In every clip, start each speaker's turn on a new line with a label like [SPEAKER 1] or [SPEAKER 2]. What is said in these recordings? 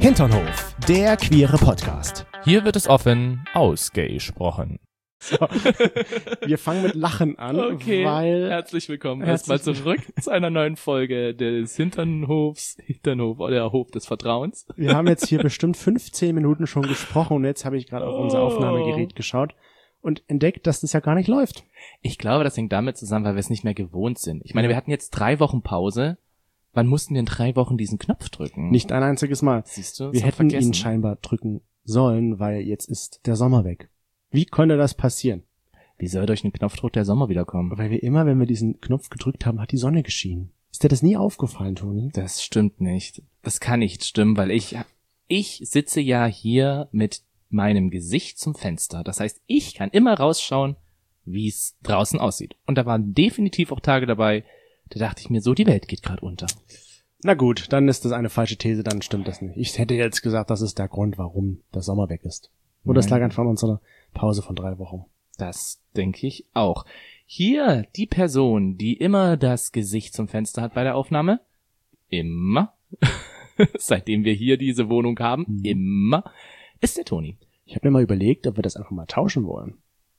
[SPEAKER 1] Hinternhof, der queere Podcast.
[SPEAKER 2] Hier wird es offen ausgesprochen.
[SPEAKER 1] So, wir fangen mit Lachen an,
[SPEAKER 2] Okay,
[SPEAKER 1] weil...
[SPEAKER 2] herzlich willkommen erstmal zurück zu einer neuen Folge des Hinternhof oder Hof des Vertrauens.
[SPEAKER 1] Wir haben jetzt hier bestimmt 15 Minuten schon gesprochen und jetzt habe ich gerade auf unser Aufnahmegerät geschaut und entdeckt, dass das ja gar nicht läuft.
[SPEAKER 2] Ich glaube, das hängt damit zusammen, weil wir es nicht mehr gewohnt sind. Ich meine, wir hatten jetzt 3 Wochen Pause. Wann mussten wir in 3 Wochen diesen Knopf drücken?
[SPEAKER 1] Nicht ein einziges Mal.
[SPEAKER 2] Siehst du?
[SPEAKER 1] Wir hätten ihn scheinbar drücken sollen, weil jetzt ist der Sommer weg. Wie konnte das passieren?
[SPEAKER 2] Wie soll durch einen Knopfdruck der Sommer wiederkommen?
[SPEAKER 1] Weil wir immer, wenn wir diesen Knopf gedrückt haben, hat die Sonne geschienen. Ist dir das nie aufgefallen, Toni?
[SPEAKER 2] Das stimmt nicht. Das kann nicht stimmen, weil ich sitze ja hier mit meinem Gesicht zum Fenster. Das heißt, ich kann immer rausschauen, wie es draußen aussieht. Und da waren definitiv auch Tage dabei, da dachte ich mir so, die Welt geht gerade unter.
[SPEAKER 1] Na gut, dann ist das eine falsche These, dann stimmt das nicht. Ich hätte jetzt gesagt, das ist der Grund, warum der Sommer weg ist. Oder es lag einfach an unserer Pause von 3 Wochen.
[SPEAKER 2] Das denke ich auch. Hier die Person, die immer das Gesicht zum Fenster hat bei der Aufnahme. Immer. Seitdem wir hier diese Wohnung haben. Immer. Ist der Toni.
[SPEAKER 1] Ich habe mir mal überlegt, ob wir das einfach mal tauschen wollen.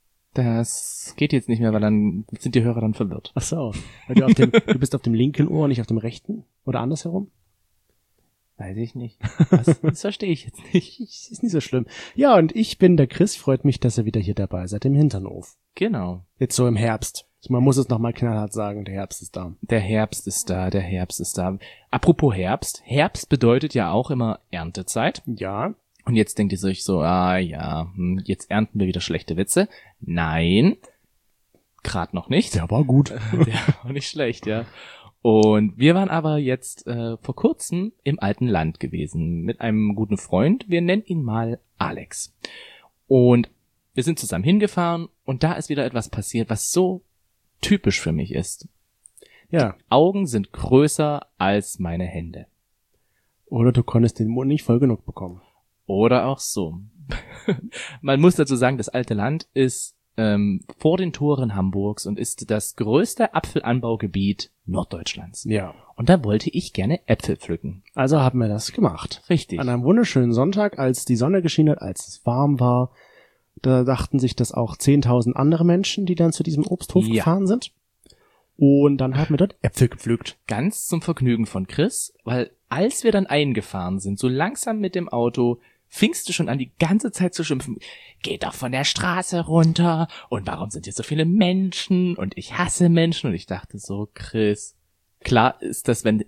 [SPEAKER 2] Das geht jetzt nicht mehr, weil dann sind die Hörer dann verwirrt.
[SPEAKER 1] Ach so. Weil du bist auf dem linken Ohr, nicht auf dem rechten? Oder andersherum?
[SPEAKER 2] Weiß ich nicht. Das verstehe ich jetzt nicht.
[SPEAKER 1] Ist nicht so schlimm. Ja, und ich bin der Chris. Freut mich, dass ihr wieder hier dabei seid im Hinternhof.
[SPEAKER 2] Genau.
[SPEAKER 1] Jetzt so im Herbst. Man muss es nochmal knallhart sagen, der Herbst ist da.
[SPEAKER 2] Der Herbst ist da, der Herbst ist da. Apropos Herbst. Herbst bedeutet ja auch immer Erntezeit.
[SPEAKER 1] Ja.
[SPEAKER 2] Und jetzt denkt ihr euch so, jetzt ernten wir wieder schlechte Witze. Nein, gerade noch nicht.
[SPEAKER 1] Der war gut.
[SPEAKER 2] Der war nicht schlecht, ja. Und wir waren aber jetzt vor kurzem im alten Land gewesen mit einem guten Freund. Wir nennen ihn mal Alex. Und wir sind zusammen hingefahren und da ist wieder etwas passiert, was so typisch für mich ist.
[SPEAKER 1] Ja.
[SPEAKER 2] Die Augen sind größer als meine Hände.
[SPEAKER 1] Oder du konntest den Mund nicht voll genug bekommen.
[SPEAKER 2] Oder auch so. Man muss dazu sagen, das alte Land ist vor den Toren Hamburgs und ist das größte Apfelanbaugebiet Norddeutschlands.
[SPEAKER 1] Ja.
[SPEAKER 2] Und da wollte ich gerne Äpfel pflücken.
[SPEAKER 1] Also haben wir das gemacht.
[SPEAKER 2] Richtig.
[SPEAKER 1] An einem wunderschönen Sonntag, als die Sonne geschienen hat, als es warm war. Da dachten sich das auch 10.000 andere Menschen, die dann zu diesem Obsthof gefahren sind. Und dann haben wir dort Äpfel gepflückt.
[SPEAKER 2] Ganz zum Vergnügen von Chris, weil als wir dann eingefahren sind, so langsam mit dem Auto, fingst du schon an, die ganze Zeit zu schimpfen. Geht doch von der Straße runter. Und warum sind hier so viele Menschen? Und ich hasse Menschen. Und ich dachte so, Chris, klar ist das, wenn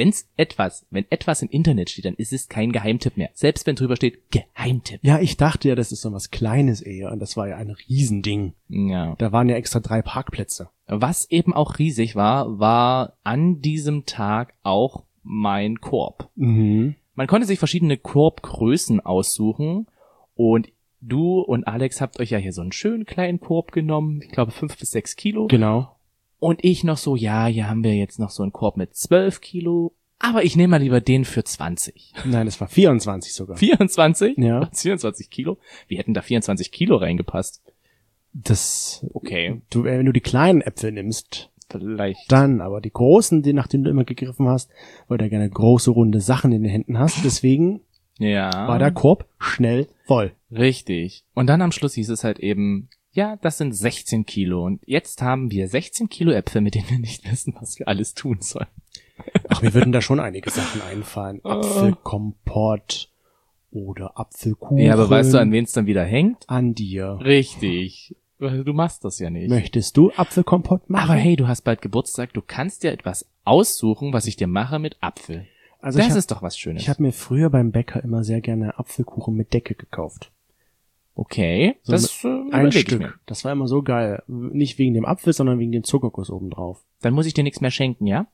[SPEAKER 2] etwas im Internet steht, dann ist es kein Geheimtipp mehr. Selbst wenn drüber steht, Geheimtipp.
[SPEAKER 1] Ja, ich dachte ja, das ist so was Kleines eher. Und das war ja ein Riesending.
[SPEAKER 2] Ja.
[SPEAKER 1] Da waren ja extra 3 Parkplätze.
[SPEAKER 2] Was eben auch riesig war an diesem Tag auch mein Korb.
[SPEAKER 1] Mhm.
[SPEAKER 2] Man konnte sich verschiedene Korbgrößen aussuchen und du und Alex habt euch ja hier so einen schönen kleinen Korb genommen, ich glaube 5 bis 6 Kilo.
[SPEAKER 1] Genau.
[SPEAKER 2] Und ich noch so, ja, hier haben wir jetzt noch so einen Korb mit 12 Kilo, aber ich nehme mal lieber den für 20.
[SPEAKER 1] Nein, es war 24 sogar.
[SPEAKER 2] 24?
[SPEAKER 1] Ja.
[SPEAKER 2] 24 Kilo? Wie hätten da 24 Kilo reingepasst?
[SPEAKER 1] Das,
[SPEAKER 2] Okay,
[SPEAKER 1] wenn du die kleinen Äpfel nimmst,
[SPEAKER 2] vielleicht.
[SPEAKER 1] dann, aber die großen, nach denen du immer gegriffen hast, weil du gerne große, runde Sachen in den Händen hast, deswegen
[SPEAKER 2] Ja.
[SPEAKER 1] war der Korb schnell voll.
[SPEAKER 2] Richtig. Und dann am Schluss hieß es halt eben, ja, das sind 16 Kilo. Und jetzt haben wir 16 Kilo Äpfel, mit denen wir nicht wissen, was wir alles tun sollen.
[SPEAKER 1] Ach, mir würden da schon einige Sachen einfallen. Apfelkompott oder Apfelkuchen.
[SPEAKER 2] Ja, aber weißt du, an wen es dann wieder hängt?
[SPEAKER 1] An dir.
[SPEAKER 2] Richtig. Du machst das ja nicht.
[SPEAKER 1] Möchtest du Apfelkompott machen?
[SPEAKER 2] Aber hey, du hast bald Geburtstag, du kannst dir etwas aussuchen, was ich dir mache mit Apfel.
[SPEAKER 1] Also
[SPEAKER 2] Das ist doch was Schönes.
[SPEAKER 1] Ich habe mir früher beim Bäcker immer sehr gerne Apfelkuchen mit Decke gekauft.
[SPEAKER 2] Okay,
[SPEAKER 1] So
[SPEAKER 2] das
[SPEAKER 1] ein
[SPEAKER 2] überleg ich mir.
[SPEAKER 1] Stück. Das war immer so geil. Nicht wegen dem Apfel, sondern wegen dem Zuckerguss obendrauf.
[SPEAKER 2] Dann muss ich dir nichts mehr schenken, ja?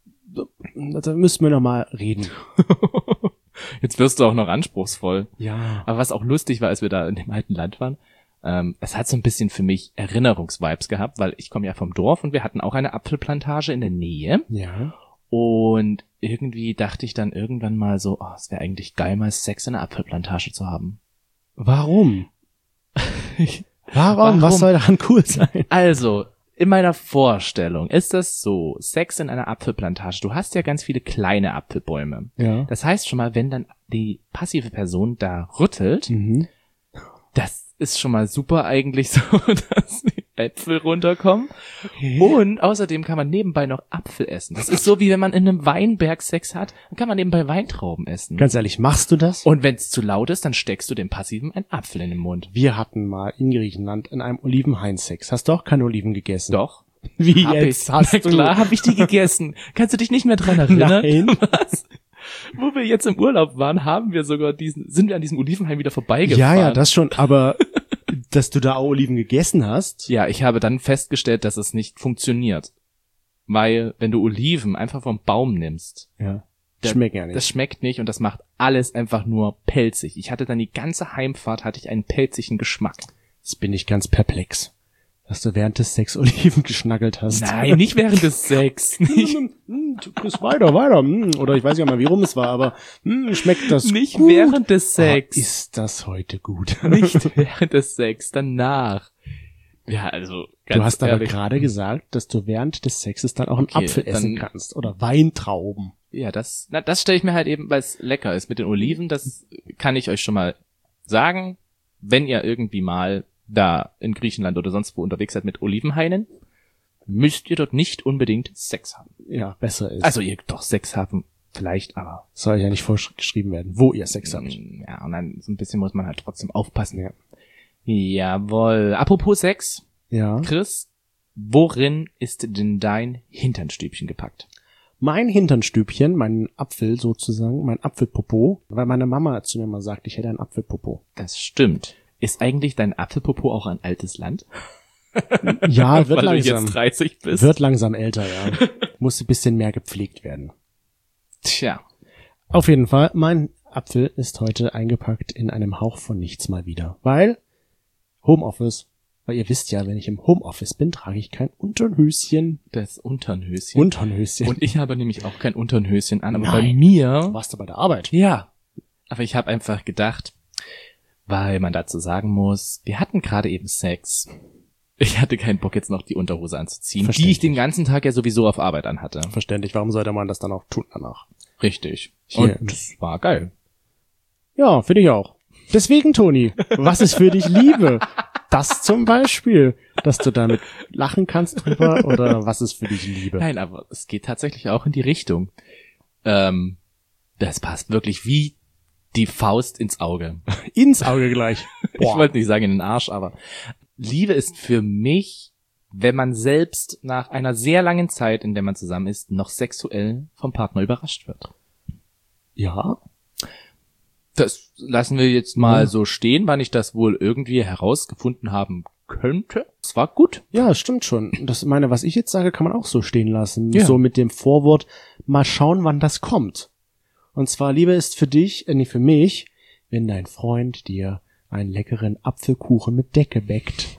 [SPEAKER 1] Da müssten wir noch mal reden.
[SPEAKER 2] Jetzt wirst du auch noch anspruchsvoll.
[SPEAKER 1] Ja.
[SPEAKER 2] Aber was auch lustig war, als wir da in dem alten Land waren, es hat so ein bisschen für mich Erinnerungsvibes gehabt, weil ich komme ja vom Dorf und wir hatten auch eine Apfelplantage in der Nähe.
[SPEAKER 1] Ja.
[SPEAKER 2] Und irgendwie dachte ich dann irgendwann mal so, es wäre eigentlich geil, mal Sex in einer Apfelplantage zu haben.
[SPEAKER 1] Warum? Warum? Was soll daran cool sein?
[SPEAKER 2] Also, in meiner Vorstellung ist das so, Sex in einer Apfelplantage, du hast ja ganz viele kleine Apfelbäume.
[SPEAKER 1] Ja.
[SPEAKER 2] Das heißt schon mal, wenn dann die passive Person da rüttelt, das ist schon mal super eigentlich so, dass die Äpfel runterkommen.
[SPEAKER 1] Okay.
[SPEAKER 2] Und außerdem kann man nebenbei noch Apfel essen. Das ist so, wie wenn man in einem Weinberg Sex hat, dann kann man nebenbei Weintrauben essen.
[SPEAKER 1] Ganz ehrlich, machst du das?
[SPEAKER 2] Und wenn es zu laut ist, dann steckst du dem Passiven einen Apfel in den Mund.
[SPEAKER 1] Wir hatten mal in Griechenland in einem Olivenhain Sex. Hast du auch keine Oliven gegessen?
[SPEAKER 2] Doch.
[SPEAKER 1] Wie
[SPEAKER 2] Hab
[SPEAKER 1] jetzt?
[SPEAKER 2] ich.
[SPEAKER 1] Hast
[SPEAKER 2] Na
[SPEAKER 1] du?
[SPEAKER 2] klar, hab ich die gegessen. Kannst du dich nicht mehr dran erinnern?
[SPEAKER 1] Nein.
[SPEAKER 2] Was? Wo wir jetzt im Urlaub waren, sind wir an diesem Olivenhain wieder vorbeigefahren.
[SPEAKER 1] Ja, das schon, aber dass du da auch Oliven gegessen hast?
[SPEAKER 2] Ja, ich habe dann festgestellt, dass es nicht funktioniert. Weil, wenn du Oliven einfach vom Baum nimmst,
[SPEAKER 1] Ja. Schmeckt ja nicht.
[SPEAKER 2] das schmeckt nicht und das macht alles einfach nur pelzig. Ich hatte dann die ganze Heimfahrt, hatte ich einen pelzigen Geschmack.
[SPEAKER 1] Jetzt bin ich ganz perplex, dass du während des Sex Oliven geschnackelt hast.
[SPEAKER 2] Nein, nicht während des Sex. Nicht,
[SPEAKER 1] Du kriegst weiter. Oder ich weiß ja mal, wie rum es war, aber schmeckt das
[SPEAKER 2] nicht
[SPEAKER 1] gut?
[SPEAKER 2] während des Sex.
[SPEAKER 1] Ist das heute gut?
[SPEAKER 2] Nicht während des Sex, danach. Ja, also ganz
[SPEAKER 1] Du hast aber
[SPEAKER 2] ehrlich.
[SPEAKER 1] gerade gesagt, dass du während des Sexes dann auch einen
[SPEAKER 2] Okay,
[SPEAKER 1] Apfel essen
[SPEAKER 2] dann-
[SPEAKER 1] kannst oder Weintrauben.
[SPEAKER 2] Ja, das stelle ich mir halt eben, weil es lecker ist mit den Oliven. Das kann ich euch schon mal sagen. Wenn ihr irgendwie mal da in Griechenland oder sonst wo unterwegs seid mit Olivenhainen, müsst ihr dort nicht unbedingt Sex haben.
[SPEAKER 1] Ja, besser ist.
[SPEAKER 2] Also ihr doch Sex haben, vielleicht, aber
[SPEAKER 1] soll ja nicht vorgeschrieben werden, wo ihr Sex habt.
[SPEAKER 2] ja, und dann so ein bisschen muss man halt trotzdem aufpassen.
[SPEAKER 1] Ja.
[SPEAKER 2] Jawohl. Apropos Sex,
[SPEAKER 1] Ja.
[SPEAKER 2] Chris, worin ist denn dein Hinternstübchen gepackt?
[SPEAKER 1] Mein Hinternstübchen, mein Apfel sozusagen, mein Apfelpopo, weil meine Mama zu mir mal sagt, ich hätte ein Apfelpopo.
[SPEAKER 2] Das stimmt. Ist eigentlich dein Apfelpopo auch ein altes Land?
[SPEAKER 1] Ja, wird
[SPEAKER 2] Weil
[SPEAKER 1] langsam.
[SPEAKER 2] du jetzt 30 bist.
[SPEAKER 1] Wird langsam älter, ja. Muss ein bisschen mehr gepflegt werden.
[SPEAKER 2] Tja.
[SPEAKER 1] Auf jeden Fall, mein Apfel ist heute eingepackt in einem Hauch von nichts mal wieder. Weil Homeoffice, weil ihr wisst ja, wenn ich im Homeoffice bin, trage ich kein Unternhöschen.
[SPEAKER 2] Das Unternhöschen.
[SPEAKER 1] Unternhöschen.
[SPEAKER 2] Und ich habe nämlich auch kein Unternhöschen an, aber
[SPEAKER 1] Nein.
[SPEAKER 2] bei mir,
[SPEAKER 1] warst du bei der Arbeit?
[SPEAKER 2] ja. Aber ich habe einfach gedacht, weil man dazu sagen muss, wir hatten gerade eben Sex. Ich hatte keinen Bock jetzt noch die Unterhose anzuziehen, die ich
[SPEAKER 1] Verständlich.
[SPEAKER 2] den ganzen Tag ja sowieso auf Arbeit anhatte.
[SPEAKER 1] Verständlich, warum sollte man das dann auch tun danach?
[SPEAKER 2] Richtig.
[SPEAKER 1] Hier.
[SPEAKER 2] Und das war geil.
[SPEAKER 1] Ja, finde ich auch. Deswegen, Toni, was ist für dich Liebe? Das zum Beispiel, dass du damit lachen kannst drüber, oder was ist für dich Liebe?
[SPEAKER 2] Nein, aber es geht tatsächlich auch in die Richtung. Das passt wirklich wie die Faust ins Auge.
[SPEAKER 1] Ins Auge gleich.
[SPEAKER 2] Ich wollte nicht sagen in den Arsch, aber Liebe ist für mich, wenn man selbst nach einer sehr langen Zeit, in der man zusammen ist, noch sexuell vom Partner überrascht wird.
[SPEAKER 1] Ja,
[SPEAKER 2] Das lassen wir jetzt mal
[SPEAKER 1] Ja.
[SPEAKER 2] so stehen, wann ich das wohl irgendwie herausgefunden haben könnte. Es war gut.
[SPEAKER 1] ja, stimmt schon. Das meine, was ich jetzt sage, kann man auch so stehen lassen.
[SPEAKER 2] Ja.
[SPEAKER 1] So mit dem Vorwort, mal schauen, wann das kommt. Und zwar, Liebe ist für dich, nicht für mich, wenn dein Freund dir einen leckeren Apfelkuchen mit Decke bäckt.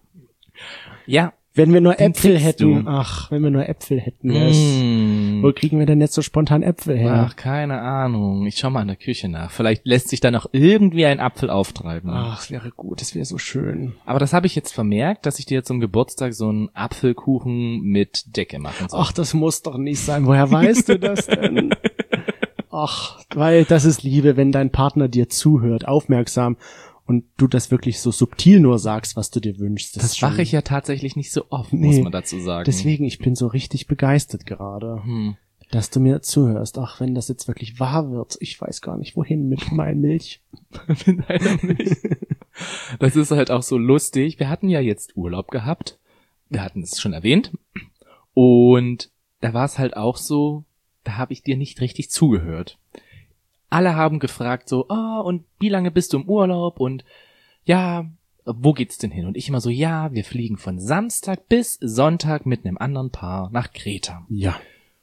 [SPEAKER 2] Ja.
[SPEAKER 1] Wenn wir nur
[SPEAKER 2] Den
[SPEAKER 1] Äpfel
[SPEAKER 2] kriegst
[SPEAKER 1] hätten,
[SPEAKER 2] du.
[SPEAKER 1] wenn wir nur Äpfel hätten, wo kriegen wir denn jetzt so spontan Äpfel her?
[SPEAKER 2] Ach, keine Ahnung. Ich schau mal in der Küche nach. Vielleicht lässt sich da noch irgendwie ein Apfel auftreiben.
[SPEAKER 1] Ach, es wäre gut, es wäre so schön.
[SPEAKER 2] Aber das habe ich jetzt vermerkt, dass ich dir zum Geburtstag so einen Apfelkuchen mit Decke machen soll.
[SPEAKER 1] Ach, das muss doch nicht sein. Woher weißt du das denn? Ach, weil das ist Liebe, wenn dein Partner dir zuhört, aufmerksam, und du das wirklich so subtil nur sagst, was du dir wünschst.
[SPEAKER 2] Das
[SPEAKER 1] ist schon-
[SPEAKER 2] mache ich ja tatsächlich nicht so oft,
[SPEAKER 1] Nee,
[SPEAKER 2] muss man dazu sagen.
[SPEAKER 1] Deswegen, ich bin so richtig begeistert gerade,
[SPEAKER 2] Hm.
[SPEAKER 1] dass du mir zuhörst. Ach, wenn das jetzt wirklich wahr wird, ich weiß gar nicht, wohin mit meiner Milch.
[SPEAKER 2] Leider nicht. Das ist halt auch so lustig. Wir hatten ja jetzt Urlaub gehabt. Wir hatten es schon erwähnt. Und da war es halt auch so, da habe ich dir nicht richtig zugehört. Alle haben gefragt so, und wie lange bist du im Urlaub? Und ja, wo geht's denn hin? Und ich immer so, ja, wir fliegen von Samstag bis Sonntag mit einem anderen Paar nach Kreta.
[SPEAKER 1] Ja.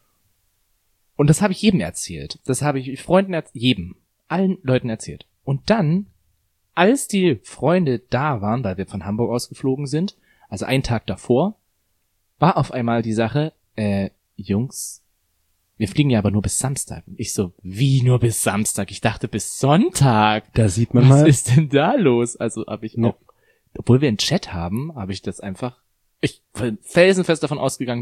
[SPEAKER 2] Und das habe ich jedem erzählt. Das habe ich Freunden jedem, allen Leuten erzählt. Und dann, als die Freunde da waren, weil wir von Hamburg ausgeflogen sind, also einen Tag davor, war auf einmal die Sache, Jungs, wir fliegen ja aber nur bis Samstag. Und ich so, wie nur bis Samstag? Ich dachte bis Sonntag.
[SPEAKER 1] Da sieht man
[SPEAKER 2] Was
[SPEAKER 1] mal.
[SPEAKER 2] ist denn da los? Also habe ich
[SPEAKER 1] Ja.
[SPEAKER 2] auch, obwohl wir einen Chat haben, habe ich das einfach Ich bin felsenfest davon ausgegangen,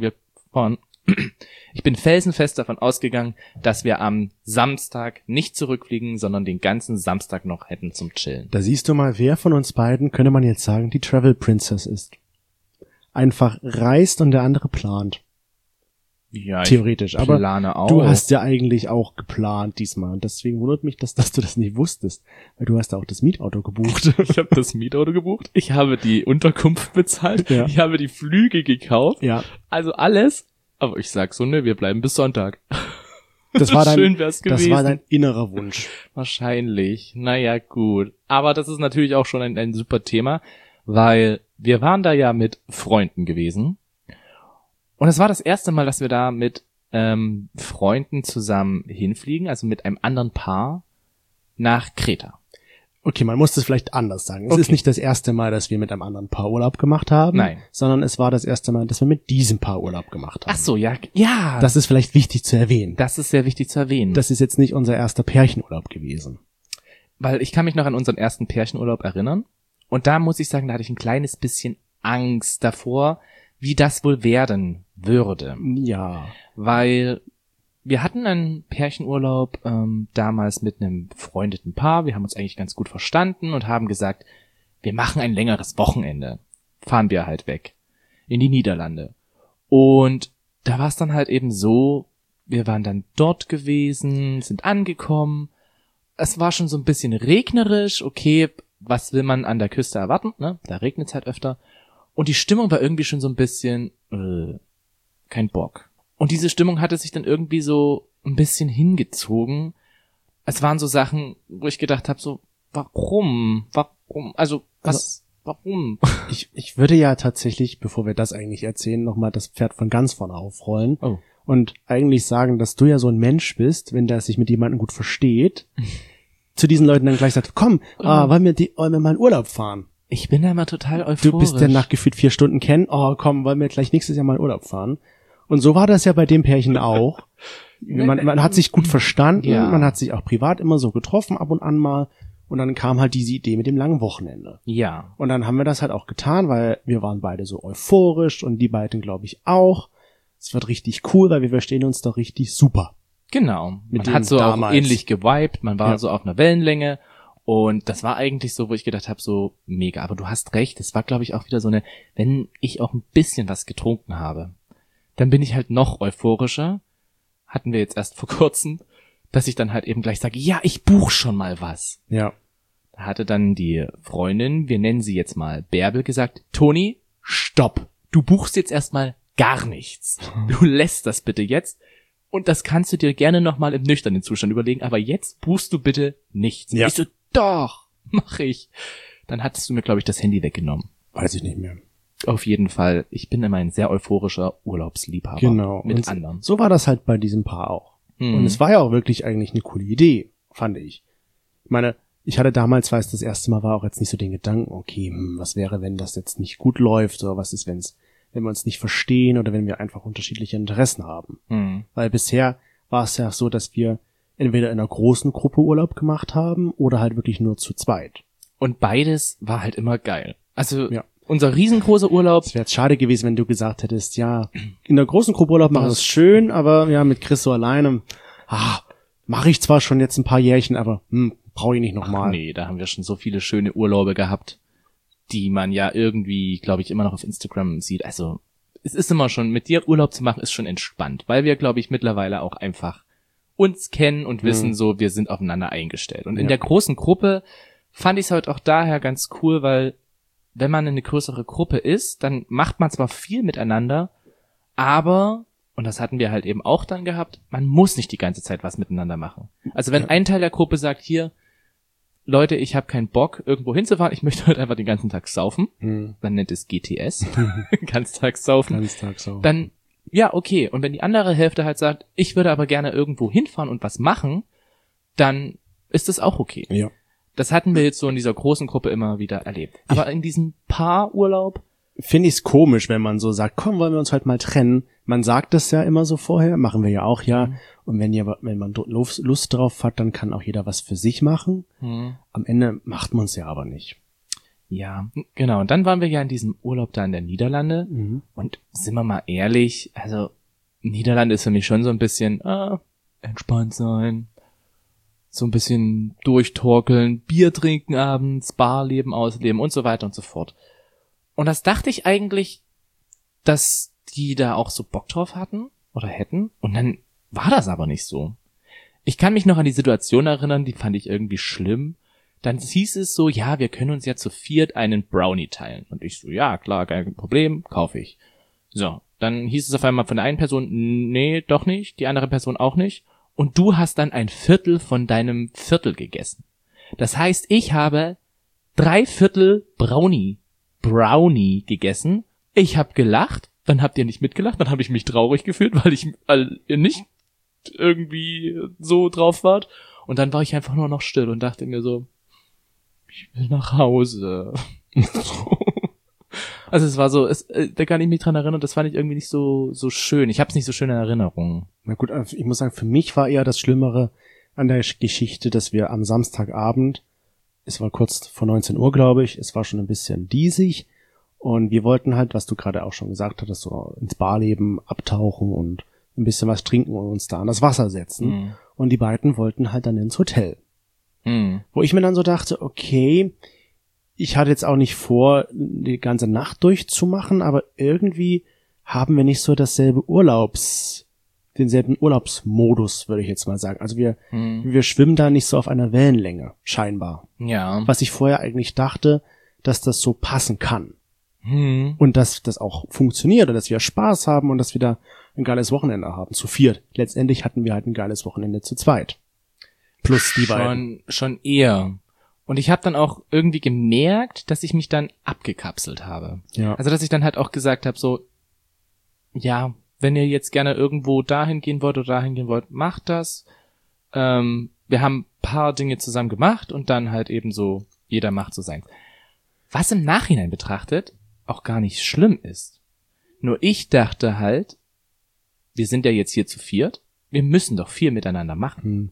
[SPEAKER 2] dass wir am Samstag nicht zurückfliegen, sondern den ganzen Samstag noch hätten zum Chillen.
[SPEAKER 1] Da siehst du mal, wer von uns beiden, könnte man jetzt sagen, die Travel Princess ist. Einfach reist und der andere plant.
[SPEAKER 2] Ja,
[SPEAKER 1] theoretisch.
[SPEAKER 2] Ich
[SPEAKER 1] aber
[SPEAKER 2] plane auch.
[SPEAKER 1] Du hast ja eigentlich auch geplant diesmal. Und deswegen wundert mich, dass du das nicht wusstest. Weil du hast ja auch das Mietauto gebucht.
[SPEAKER 2] Ich habe das Mietauto gebucht. Ich habe die Unterkunft bezahlt. Ja. Ich habe die Flüge gekauft.
[SPEAKER 1] Ja.
[SPEAKER 2] Also alles. Aber ich sag so, ne, wir bleiben bis Sonntag.
[SPEAKER 1] Das war
[SPEAKER 2] Schön wär's gewesen.
[SPEAKER 1] Das war dein innerer Wunsch.
[SPEAKER 2] Wahrscheinlich. Naja, gut. Aber das ist natürlich auch schon ein super Thema, weil wir waren da ja mit Freunden gewesen. Und es war das erste Mal, dass wir da mit Freunden zusammen hinfliegen, also mit einem anderen Paar nach Kreta.
[SPEAKER 1] Okay, man muss das vielleicht anders sagen. Es ist nicht das erste Mal, dass wir mit einem anderen Paar Urlaub gemacht haben.
[SPEAKER 2] Nein.
[SPEAKER 1] Sondern es war das erste Mal, dass wir mit diesem Paar Urlaub gemacht haben.
[SPEAKER 2] Ach so, ja. Ja.
[SPEAKER 1] Das ist vielleicht wichtig zu erwähnen.
[SPEAKER 2] Das ist sehr wichtig zu erwähnen.
[SPEAKER 1] Das ist jetzt nicht unser erster Pärchenurlaub gewesen.
[SPEAKER 2] Weil ich kann mich noch an unseren ersten Pärchenurlaub erinnern. Und da muss ich sagen, da hatte ich ein kleines bisschen Angst davor, wie das wohl werden würde.
[SPEAKER 1] Ja.
[SPEAKER 2] Weil wir hatten einen Pärchenurlaub damals mit einem befreundeten Paar. Wir haben uns eigentlich ganz gut verstanden und haben gesagt, wir machen ein längeres Wochenende. Fahren wir halt weg in die Niederlande. Und da war es dann halt eben so, wir waren dann dort gewesen, sind angekommen. Es war schon so ein bisschen regnerisch. Okay, was will man an der Küste erwarten? Ne? Da regnet es halt öfter. Und die Stimmung war irgendwie schon so ein bisschen kein Bock. Und diese Stimmung hatte sich dann irgendwie so ein bisschen hingezogen. Es waren so Sachen, wo ich gedacht habe, so, warum? Warum?
[SPEAKER 1] Ich würde ja tatsächlich, bevor wir das eigentlich erzählen, nochmal das Pferd von ganz vorne aufrollen.
[SPEAKER 2] Oh.
[SPEAKER 1] Und eigentlich sagen, dass du ja so ein Mensch bist, wenn der sich mit jemandem gut versteht, zu diesen Leuten dann gleich sagt, komm, wollen wir mal in Urlaub fahren?
[SPEAKER 2] Ich bin da immer total euphorisch.
[SPEAKER 1] Du bist ja nach gefühlt 4 Stunden kennen, komm, wollen wir gleich nächstes Jahr mal in Urlaub fahren? Und so war das ja bei dem Pärchen auch. Man hat sich gut verstanden, ja. Man hat sich auch privat immer so getroffen, ab und an mal. Und dann kam halt diese Idee mit dem langen Wochenende.
[SPEAKER 2] Ja.
[SPEAKER 1] Und dann haben wir das halt auch getan, weil wir waren beide so euphorisch und die beiden, glaube ich, auch. Es wird richtig cool, weil wir verstehen uns doch richtig super.
[SPEAKER 2] Genau. Man hat so damals auch ähnlich gewiped, man war so auf einer Wellenlänge. Und das war eigentlich so, wo ich gedacht habe, so mega. Aber du hast recht, es war, glaube ich, auch wieder so wenn ich auch ein bisschen was getrunken habe, dann bin ich halt noch euphorischer. Hatten wir jetzt erst vor kurzem, dass ich dann halt eben gleich sage, ja, ich buche schon mal was.
[SPEAKER 1] Ja.
[SPEAKER 2] Da hatte dann die Freundin, wir nennen sie jetzt mal Bärbel, gesagt, Toni, stopp. Du buchst jetzt erstmal gar nichts. Du lässt das bitte jetzt. Und das kannst du dir gerne nochmal im nüchternen Zustand überlegen, aber jetzt buchst du bitte nichts.
[SPEAKER 1] Ja.
[SPEAKER 2] Ich so, doch, mach ich. Dann hattest du mir, glaube ich, das Handy weggenommen.
[SPEAKER 1] Weiß ich nicht mehr.
[SPEAKER 2] Auf jeden Fall. Ich bin immer ein sehr euphorischer Urlaubsliebhaber.
[SPEAKER 1] Genau.
[SPEAKER 2] Mit
[SPEAKER 1] und
[SPEAKER 2] anderen.
[SPEAKER 1] So war das halt bei diesem Paar auch. Und es war ja auch wirklich eigentlich eine coole Idee, fand ich. Ich meine, ich hatte damals, weil es das erste Mal war, auch jetzt nicht so den Gedanken, okay, was wäre, wenn das jetzt nicht gut läuft, oder was ist, wenn wir uns nicht verstehen oder wenn wir einfach unterschiedliche Interessen haben. Weil bisher war es ja so, dass wir entweder in einer großen Gruppe Urlaub gemacht haben oder halt wirklich nur zu zweit.
[SPEAKER 2] Und beides war halt immer geil. Also unser riesengroßer Urlaub.
[SPEAKER 1] Es wäre jetzt schade gewesen, wenn du gesagt hättest, ja, in der großen Gruppe Urlaub machen ist schön, aber ja, mit Chris so alleine, mache ich zwar schon jetzt ein paar Jährchen, aber brauche ich nicht nochmal.
[SPEAKER 2] Nee, da haben wir schon so viele schöne Urlaube gehabt, die man ja irgendwie, glaube ich, immer noch auf Instagram sieht. Also es ist immer schon, mit dir Urlaub zu machen, ist schon entspannt, weil wir, glaube ich, mittlerweile auch einfach uns kennen und wissen so, wir sind aufeinander eingestellt. Und in der großen Gruppe fand ich es halt auch daher ganz cool, weil wenn man eine größere Gruppe ist, dann macht man zwar viel miteinander, aber, und das hatten wir halt eben auch dann gehabt, man muss nicht die ganze Zeit was miteinander machen. Also wenn ein Teil der Gruppe sagt, hier, Leute, ich habe keinen Bock, irgendwo hinzufahren, ich möchte heute einfach den ganzen Tag saufen, dann nennt es GTS, Ganztag saufen, dann, ja, okay, und wenn die andere Hälfte halt sagt, ich würde aber gerne irgendwo hinfahren und was machen, dann ist das auch okay.
[SPEAKER 1] Ja.
[SPEAKER 2] Das hatten wir jetzt so in dieser großen Gruppe immer wieder erlebt. Aber in diesem Paarurlaub
[SPEAKER 1] finde ich es komisch, wenn man so sagt, komm, wollen wir uns heute mal trennen. Man sagt das ja immer so vorher, machen wir ja auch, ja. Und wenn man Lust drauf hat, dann kann auch jeder was für sich machen. Am Ende macht man es ja aber nicht.
[SPEAKER 2] Ja, genau. Und dann waren wir ja in diesem Urlaub da in der Niederlande. Und sind wir mal ehrlich, also Niederlande ist für mich schon so ein bisschen entspannt sein, so ein bisschen durchtorkeln, Bier trinken abends, Barleben ausleben und so weiter und so fort. Und das dachte ich eigentlich, dass die da auch so Bock drauf hatten oder hätten. Und dann war das aber nicht so. Ich kann mich noch an die Situation erinnern, die fand ich irgendwie schlimm. Dann hieß es so, ja, wir können uns ja zu viert einen Brownie teilen. Und ich so, ja, klar, kein Problem, kaufe ich. So, dann hieß es auf einmal von der einen Person, nee, doch nicht, die andere Person auch nicht. Und du hast dann ein Viertel von deinem Viertel gegessen. Das heißt, ich habe 3/4 Brownie gegessen. Ich habe gelacht, dann habt ihr nicht mitgelacht, dann habe ich mich traurig gefühlt, weil ihr nicht irgendwie so drauf wart. Und dann war ich einfach nur noch still und dachte mir so, ich will nach Hause. Also es war so, da kann ich mich dran erinnern, das fand ich irgendwie nicht so schön. Ich habe es nicht so schön in Erinnerung.
[SPEAKER 1] Na gut, ich muss sagen, für mich war eher das Schlimmere an der Geschichte, dass wir am Samstagabend, es war kurz vor 19 Uhr, glaube ich, es war schon ein bisschen diesig und wir wollten halt, was du gerade auch schon gesagt hattest, so ins Barleben abtauchen und ein bisschen was trinken und uns da an das Wasser setzen. Und die beiden wollten halt dann ins Hotel. Wo ich mir dann so dachte, okay, ich hatte jetzt auch nicht vor, die ganze Nacht durchzumachen, aber irgendwie haben wir nicht so denselben Urlaubsmodus, würde ich jetzt mal sagen. Also wir schwimmen da nicht so auf einer Wellenlänge, scheinbar.
[SPEAKER 2] Ja.
[SPEAKER 1] Was ich vorher eigentlich dachte, dass das so passen kann. Und dass das auch funktioniert und dass wir Spaß haben und dass wir da ein geiles Wochenende haben, zu viert. Letztendlich hatten wir halt ein geiles Wochenende zu zweit. Plus die beiden.
[SPEAKER 2] Schon eher. Und ich habe dann auch irgendwie gemerkt, dass ich mich dann abgekapselt habe.
[SPEAKER 1] Ja.
[SPEAKER 2] Also dass ich dann halt auch gesagt habe, so, ja, wenn ihr jetzt gerne irgendwo dahin gehen wollt oder dahin gehen wollt, macht das. Wir haben ein paar Dinge zusammen gemacht und dann halt eben so, jeder macht so sein. Was im Nachhinein betrachtet auch gar nicht schlimm ist. Nur ich dachte halt, wir sind ja jetzt hier zu viert, wir müssen doch viel miteinander machen.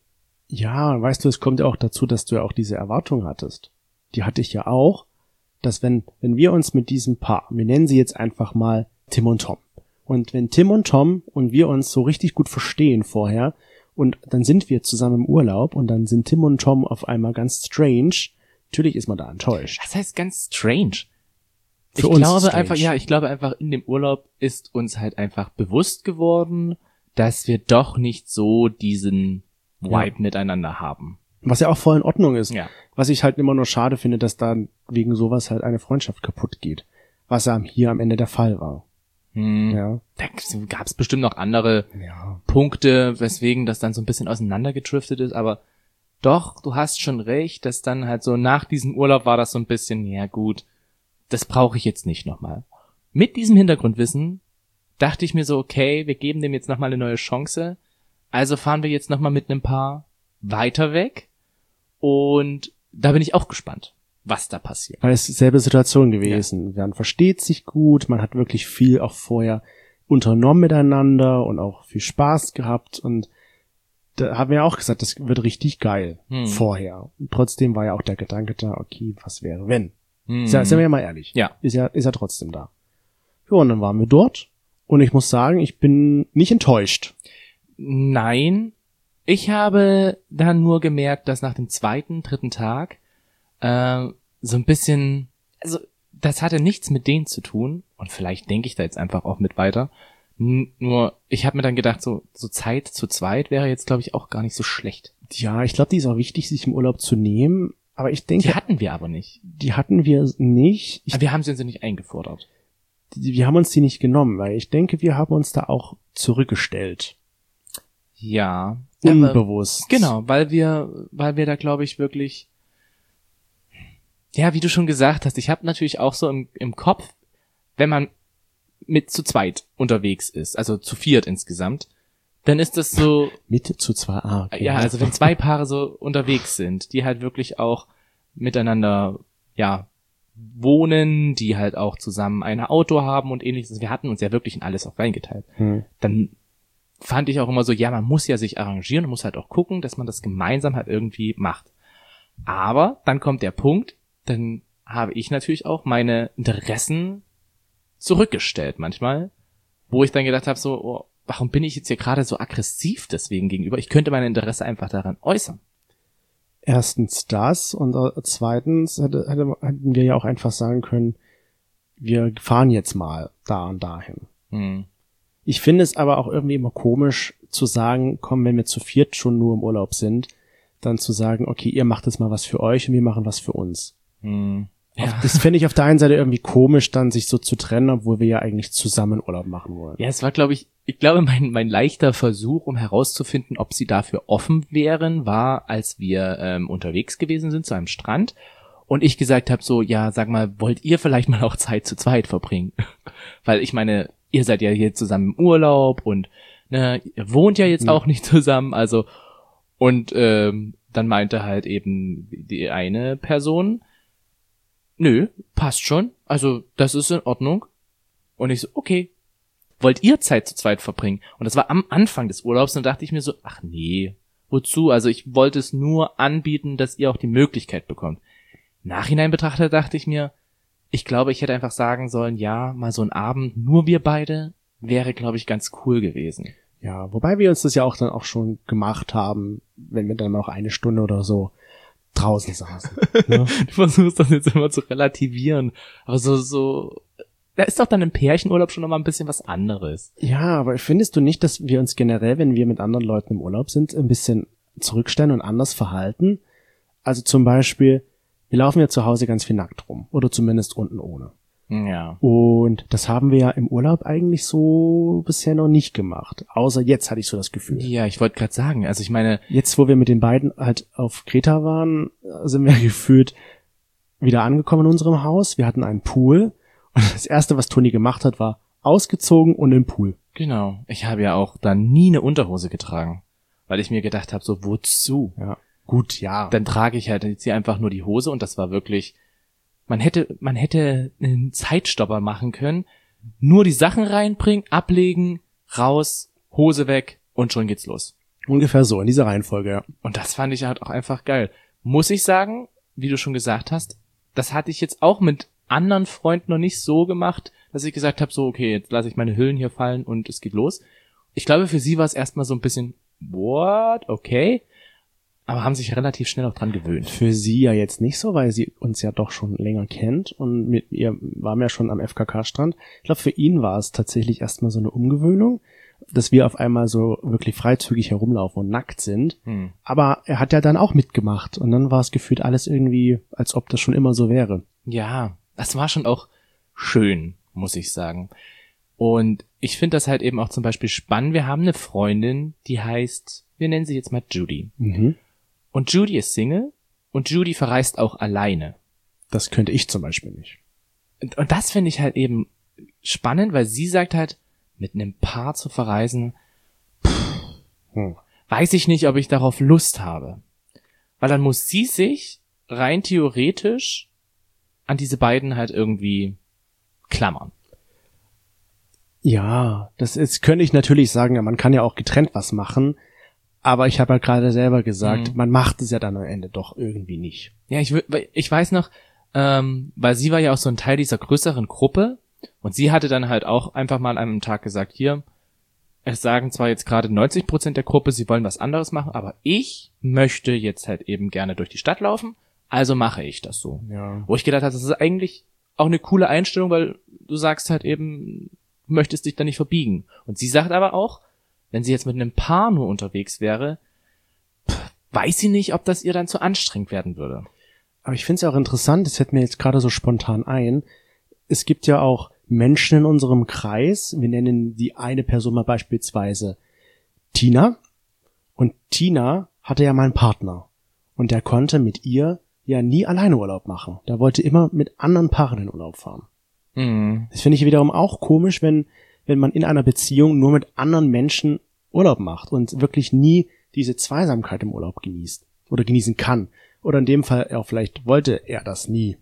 [SPEAKER 1] Ja, weißt du, es kommt ja auch dazu, dass du ja auch diese Erwartung hattest. Die hatte ich ja auch, dass wenn wir uns mit diesem Paar, wir nennen sie jetzt einfach mal Tim und Tom, und wenn Tim und Tom und wir uns so richtig gut verstehen vorher, und dann sind wir zusammen im Urlaub und dann sind Tim und Tom auf einmal ganz strange, natürlich ist man da enttäuscht.
[SPEAKER 2] Das heißt ganz strange. Ich glaube einfach, in dem Urlaub ist uns halt einfach bewusst geworden, dass wir doch nicht so diesen Vibe miteinander haben.
[SPEAKER 1] Was ja auch voll in Ordnung ist.
[SPEAKER 2] Ja.
[SPEAKER 1] Was ich halt immer nur schade finde, dass da wegen sowas halt eine Freundschaft kaputt geht. Was ja hier am Ende der Fall war. Ja.
[SPEAKER 2] Da gab es bestimmt noch andere Punkte, weswegen das dann so ein bisschen auseinandergedriftet ist, aber doch, du hast schon recht, dass dann halt so nach diesem Urlaub war das so ein bisschen, ja gut, das brauche ich jetzt nicht nochmal. Mit diesem Hintergrundwissen dachte ich mir so, okay, wir geben dem jetzt nochmal eine neue Chance, also fahren wir jetzt nochmal mit einem Paar weiter weg und da bin ich auch gespannt, was da passiert.
[SPEAKER 1] Weil es dieselbe Situation gewesen. Ja. Man versteht sich gut, man hat wirklich viel auch vorher unternommen miteinander und auch viel Spaß gehabt und da haben wir auch gesagt, das wird richtig geil vorher. Und trotzdem war ja auch der Gedanke da, okay, was wäre wenn? Sind wir ja mal ehrlich.
[SPEAKER 2] Ja.
[SPEAKER 1] Ist ja trotzdem da. Ja, und dann waren wir dort und ich muss sagen, ich bin nicht enttäuscht.
[SPEAKER 2] Nein, ich habe dann nur gemerkt, dass nach dem 2., 3. Tag so ein bisschen, also das hatte nichts mit denen zu tun und vielleicht denke ich da jetzt einfach auch mit weiter. Nur ich habe mir dann gedacht, so Zeit zu zweit wäre jetzt, glaube ich, auch gar nicht so schlecht.
[SPEAKER 1] Ja, ich glaube, die ist auch wichtig, sich im Urlaub zu nehmen. Aber ich denke,
[SPEAKER 2] die hatten wir aber nicht.
[SPEAKER 1] Die hatten wir nicht.
[SPEAKER 2] Aber wir haben sie uns nicht eingefordert.
[SPEAKER 1] Wir haben uns die nicht genommen, weil ich denke, wir haben uns da auch zurückgestellt.
[SPEAKER 2] Ja.
[SPEAKER 1] Unbewusst.
[SPEAKER 2] Genau, weil wir da, glaube ich, wirklich, ja, wie du schon gesagt hast, ich habe natürlich auch so im Kopf, wenn man mit zu zweit unterwegs ist, also zu viert insgesamt, dann ist das so...
[SPEAKER 1] Mit zu zwei, okay.
[SPEAKER 2] Ja, also wenn 2 Paare so unterwegs sind, die halt wirklich auch miteinander, ja, wohnen, die halt auch zusammen ein Auto haben und ähnliches, wir hatten uns ja wirklich in alles auch reingeteilt, dann fand ich auch immer so, ja, man muss ja sich arrangieren und muss halt auch gucken, dass man das gemeinsam halt irgendwie macht. Aber dann kommt der Punkt, dann habe ich natürlich auch meine Interessen zurückgestellt manchmal, wo ich dann gedacht habe, so, oh, warum bin ich jetzt hier gerade so aggressiv deswegen gegenüber? Ich könnte mein Interesse einfach daran äußern.
[SPEAKER 1] Erstens das und zweitens hätten wir ja auch einfach sagen können, wir fahren jetzt mal da und dahin. Ich finde es aber auch irgendwie immer komisch zu sagen, komm, wenn wir zu viert schon nur im Urlaub sind, dann zu sagen, okay, ihr macht jetzt mal was für euch und wir machen was für uns. Ja. Das finde ich auf der einen Seite irgendwie komisch, dann sich so zu trennen, obwohl wir ja eigentlich zusammen Urlaub machen wollen.
[SPEAKER 2] Ja, es war, glaube ich mein leichter Versuch, um herauszufinden, ob sie dafür offen wären, war, als wir unterwegs gewesen sind zu einem Strand und ich gesagt habe so, ja, sag mal, wollt ihr vielleicht mal auch Zeit zu zweit verbringen? Weil ich meine, ihr seid ja hier zusammen im Urlaub und ne, ihr wohnt ja jetzt auch nicht zusammen, also und dann meinte halt eben die eine Person, nö, passt schon, also das ist in Ordnung. Und ich so, okay, wollt ihr Zeit zu zweit verbringen? Und das war am Anfang des Urlaubs und da dachte ich mir so, ach nee, wozu? Also ich wollte es nur anbieten, dass ihr auch die Möglichkeit bekommt. Nachhinein betrachtet dachte ich mir, ich glaube, ich hätte einfach sagen sollen, ja, mal so ein Abend, nur wir beide, wäre, glaube ich, ganz cool gewesen.
[SPEAKER 1] Ja, wobei wir uns das ja auch dann auch schon gemacht haben, wenn wir dann noch eine Stunde oder so draußen saßen. Ne?
[SPEAKER 2] Du versuchst das jetzt immer zu relativieren. Aber so, da ist doch dann im Pärchenurlaub schon nochmal ein bisschen was anderes.
[SPEAKER 1] Ja, aber findest du nicht, dass wir uns generell, wenn wir mit anderen Leuten im Urlaub sind, ein bisschen zurückstellen und anders verhalten? Also zum Beispiel, wir laufen ja zu Hause ganz viel nackt rum. Oder zumindest unten ohne.
[SPEAKER 2] Ja.
[SPEAKER 1] Und das haben wir ja im Urlaub eigentlich so bisher noch nicht gemacht. Außer jetzt hatte ich so das Gefühl.
[SPEAKER 2] Ja, ich wollte gerade sagen, also ich meine...
[SPEAKER 1] Jetzt, wo wir mit den beiden halt auf Kreta waren, sind wir gefühlt wieder angekommen in unserem Haus. Wir hatten einen Pool. Und das Erste, was Toni gemacht hat, war ausgezogen und im Pool.
[SPEAKER 2] Genau. Ich habe ja auch dann nie eine Unterhose getragen. Weil ich mir gedacht habe, so wozu?
[SPEAKER 1] Ja. Gut, ja.
[SPEAKER 2] Dann trage ich halt jetzt hier einfach nur die Hose und das war wirklich... Man hätte einen Zeitstopper machen können, nur die Sachen reinbringen, ablegen, raus, Hose weg und schon geht's los.
[SPEAKER 1] Ungefähr so, in dieser Reihenfolge, ja.
[SPEAKER 2] Und das fand ich halt auch einfach geil. Muss ich sagen, wie du schon gesagt hast, das hatte ich jetzt auch mit anderen Freunden noch nicht so gemacht, dass ich gesagt habe, so okay, jetzt lasse ich meine Hüllen hier fallen und es geht los. Ich glaube, für sie war es erstmal so ein bisschen, what, okay, aber haben sich relativ schnell auch dran gewöhnt.
[SPEAKER 1] Für sie ja jetzt nicht so, weil sie uns ja doch schon länger kennt und mit ihr waren wir ja schon am FKK-Strand. Ich glaube, für ihn war es tatsächlich erstmal so eine Umgewöhnung, dass wir auf einmal so wirklich freizügig herumlaufen und nackt sind. Aber er hat ja dann auch mitgemacht und dann war es gefühlt alles irgendwie, als ob das schon immer so wäre.
[SPEAKER 2] Ja, das war schon auch schön, muss ich sagen. Und ich finde das halt eben auch zum Beispiel spannend. Wir haben eine Freundin, die heißt, wir nennen sie jetzt mal Judy. Und Judy ist Single und Judy verreist auch alleine.
[SPEAKER 1] Das könnte ich zum Beispiel nicht.
[SPEAKER 2] Und das finde ich halt eben spannend, weil sie sagt halt, mit einem Paar zu verreisen, weiß ich nicht, ob ich darauf Lust habe. Weil dann muss sie sich rein theoretisch an diese beiden halt irgendwie klammern.
[SPEAKER 1] Ja, könnte ich natürlich sagen, ja, man kann ja auch getrennt was machen. Aber ich habe ja gerade selber gesagt, man macht es ja dann am Ende doch irgendwie nicht.
[SPEAKER 2] Ja, ich weiß noch, weil sie war ja auch so ein Teil dieser größeren Gruppe und sie hatte dann halt auch einfach mal an einem Tag gesagt, hier, es sagen zwar jetzt gerade 90% der Gruppe, sie wollen was anderes machen, aber ich möchte jetzt halt eben gerne durch die Stadt laufen, also mache ich das so.
[SPEAKER 1] Ja.
[SPEAKER 2] Wo ich gedacht habe, das ist eigentlich auch eine coole Einstellung, weil du sagst halt eben, du möchtest dich da nicht verbiegen. Und sie sagt aber auch, wenn sie jetzt mit einem Paar nur unterwegs wäre, weiß sie nicht, ob das ihr dann zu anstrengend werden würde.
[SPEAKER 1] Aber ich finde es ja auch interessant, das fällt mir jetzt gerade so spontan ein, es gibt ja auch Menschen in unserem Kreis, wir nennen die eine Person mal beispielsweise Tina, und Tina hatte ja mal einen Partner und der konnte mit ihr ja nie alleine Urlaub machen. Der wollte immer mit anderen Paaren in Urlaub fahren. Das finde ich wiederum auch komisch, wenn man in einer Beziehung nur mit anderen Menschen Urlaub macht und wirklich nie diese Zweisamkeit im Urlaub genießt oder genießen kann. Oder in dem Fall auch vielleicht wollte er das nie.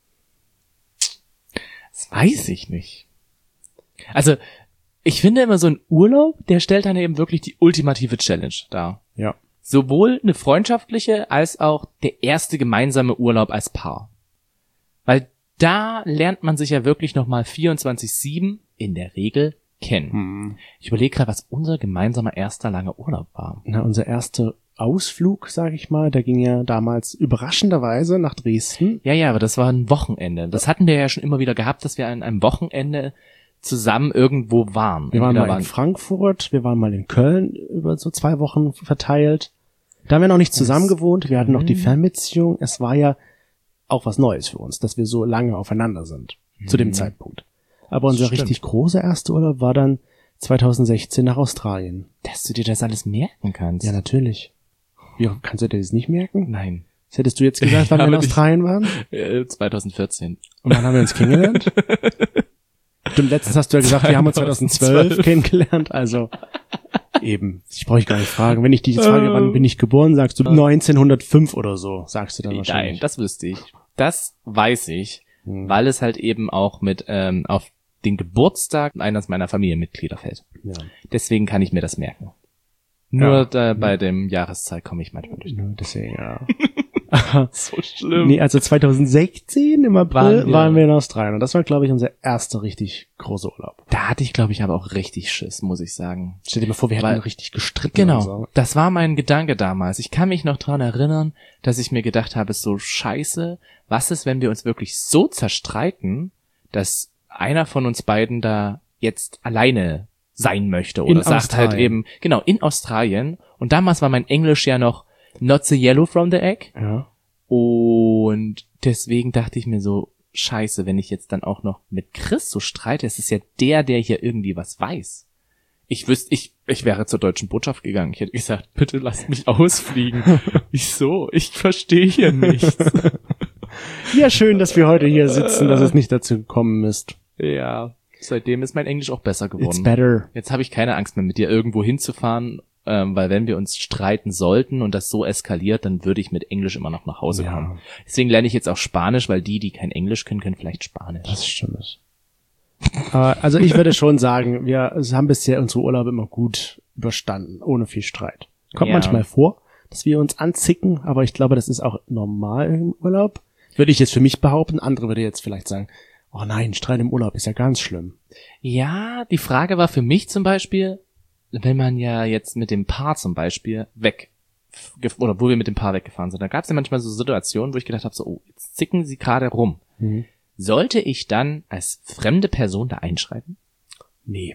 [SPEAKER 2] Das weiß ich nicht. Also, ich finde immer so ein Urlaub, der stellt dann eben wirklich die ultimative Challenge dar.
[SPEAKER 1] Ja.
[SPEAKER 2] Sowohl eine freundschaftliche als auch der erste gemeinsame Urlaub als Paar. Weil da lernt man sich ja wirklich nochmal 24/7 in der Regel kennen. Ich überlege gerade, was unser gemeinsamer erster langer Urlaub war.
[SPEAKER 1] Na, unser erster Ausflug, sage ich mal, der ging ja damals überraschenderweise nach Dresden.
[SPEAKER 2] Ja, aber das war ein Wochenende. Das hatten wir ja schon immer wieder gehabt, dass wir an einem Wochenende zusammen irgendwo waren.
[SPEAKER 1] Wir waren mal in Frankfurt, wir waren mal in Köln über so 2 Wochen verteilt. Da haben wir noch nicht zusammen gewohnt, wir hatten noch die Fernbeziehung. Es war ja auch was Neues für uns, dass wir so lange aufeinander sind, zu dem Zeitpunkt. Aber unser richtig großer erster Urlaub war dann 2016 nach Australien.
[SPEAKER 2] Dass du dir das alles merken kannst.
[SPEAKER 1] Ja, natürlich. Wie, kannst du dir das nicht merken?
[SPEAKER 2] Nein.
[SPEAKER 1] Was hättest du jetzt gesagt, wann wir in Australien waren?
[SPEAKER 2] 2014.
[SPEAKER 1] Und wann haben wir uns kennengelernt? Stimmt, letztens hast du ja gesagt, wir haben uns 2012 kennengelernt, also eben. Ich brauche gar nicht fragen. Wenn ich dich jetzt frage, wann bin ich geboren, sagst du 1905 oder so, sagst du dann wahrscheinlich.
[SPEAKER 2] Nein, das wüsste ich. Das weiß ich, weil es halt eben auch mit auf den Geburtstag eines meiner Familienmitglieder fällt.
[SPEAKER 1] Ja.
[SPEAKER 2] Deswegen kann ich mir das merken. Nur bei dem Jahreszeit komme ich manchmal durch.
[SPEAKER 1] Deswegen, ja.
[SPEAKER 2] So schlimm.
[SPEAKER 1] Nee, also 2016 im April waren wir in Australien. Und das war, glaube ich, unser erster richtig großer Urlaub.
[SPEAKER 2] Da hatte ich, glaube ich, aber auch richtig Schiss, muss ich sagen.
[SPEAKER 1] Stell dir mal vor, wir hätten richtig gestritten.
[SPEAKER 2] Genau,
[SPEAKER 1] so.
[SPEAKER 2] Das war mein Gedanke damals. Ich kann mich noch dran erinnern, dass ich mir gedacht habe, so scheiße, was ist, wenn wir uns wirklich so zerstreiten, dass einer von uns beiden da jetzt alleine sein möchte oder sagt halt eben, genau, in Australien. Und damals war mein Englisch ja noch not the yellow from the egg.
[SPEAKER 1] Ja.
[SPEAKER 2] Und deswegen dachte ich mir so, scheiße, wenn ich jetzt dann auch noch mit Chris so streite, es ist ja der hier irgendwie was weiß. Ich wäre zur deutschen Botschaft gegangen. Ich hätte gesagt, bitte lasst mich ausfliegen. Ich verstehe hier nichts.
[SPEAKER 1] Ja, schön, dass wir heute hier sitzen, dass es nicht dazu gekommen ist.
[SPEAKER 2] Ja, seitdem ist mein Englisch auch besser geworden.
[SPEAKER 1] It's better.
[SPEAKER 2] Jetzt habe ich keine Angst mehr, mit dir irgendwo hinzufahren, weil wenn wir uns streiten sollten und das so eskaliert, dann würde ich mit Englisch immer noch nach Hause kommen. Deswegen lerne ich jetzt auch Spanisch, weil die kein Englisch können, können vielleicht Spanisch.
[SPEAKER 1] Das stimmt. Aber also ich würde schon sagen, wir haben bisher unsere Urlaube immer gut überstanden, ohne viel Streit. Kommt manchmal vor, dass wir uns anzicken, aber ich glaube, das ist auch normal im Urlaub. Würde ich jetzt für mich behaupten, andere würde jetzt vielleicht sagen, oh nein, Streit im Urlaub ist ja ganz schlimm.
[SPEAKER 2] Ja, die Frage war für mich zum Beispiel, wenn man ja jetzt mit dem Paar zum Beispiel oder wo wir mit dem Paar weggefahren sind, da gab es ja manchmal so Situationen, wo ich gedacht habe, so, oh, jetzt zicken sie gerade rum. Mhm. Sollte ich dann als fremde Person da einschreiten?
[SPEAKER 1] Nee.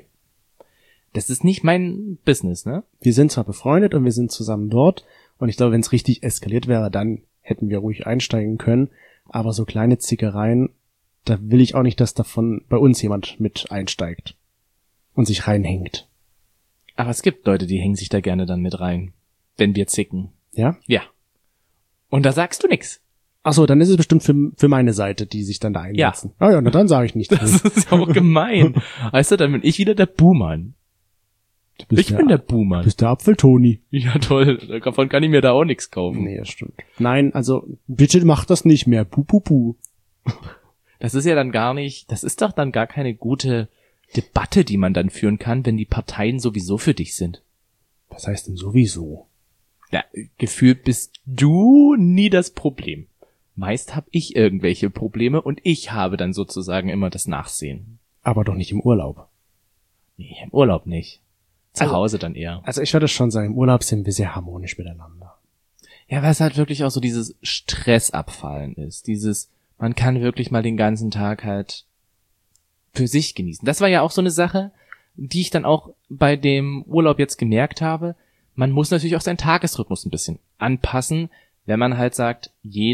[SPEAKER 2] Das ist nicht mein Business, ne?
[SPEAKER 1] Wir sind zwar befreundet und wir sind zusammen dort und ich glaube, wenn es richtig eskaliert wäre, dann hätten wir ruhig einsteigen können, aber so kleine Zickereien, da will ich auch nicht, dass davon bei uns jemand mit einsteigt und sich reinhängt.
[SPEAKER 2] Aber es gibt Leute, die hängen sich da gerne dann mit rein, wenn wir zicken.
[SPEAKER 1] Ja?
[SPEAKER 2] Ja. Und da sagst du nix.
[SPEAKER 1] Ach so, dann ist es bestimmt für meine Seite, die sich dann da einsetzen. Ja. Ja, na dann sage ich nichts.
[SPEAKER 2] Das ist ja auch gemein. Weißt du, dann bin ich wieder der Buhmann. Ich bin der Buhmann.
[SPEAKER 1] Du bist der Apfel-Toni.
[SPEAKER 2] Ja, toll. Davon kann ich mir da auch nichts kaufen.
[SPEAKER 1] Nee, das stimmt. Nein, also bitte mach das nicht mehr. Puh.
[SPEAKER 2] Das ist ja dann das ist doch dann gar keine gute Debatte, die man dann führen kann, wenn die Parteien sowieso für dich sind.
[SPEAKER 1] Was heißt denn sowieso?
[SPEAKER 2] Ja, gefühlt bist du nie das Problem. Meist habe ich irgendwelche Probleme und ich habe dann sozusagen immer das Nachsehen.
[SPEAKER 1] Aber doch nicht im Urlaub.
[SPEAKER 2] Nee, im Urlaub nicht. Zu Hause dann eher.
[SPEAKER 1] Also ich würde schon sagen, im Urlaub sind wir sehr harmonisch miteinander.
[SPEAKER 2] Ja, weil es halt wirklich auch so dieses Stressabfallen ist. Man kann wirklich mal den ganzen Tag halt für sich genießen. Das war ja auch so eine Sache, die ich dann auch bei dem Urlaub jetzt gemerkt habe. Man muss natürlich auch seinen Tagesrhythmus ein bisschen anpassen, wenn man halt sagt,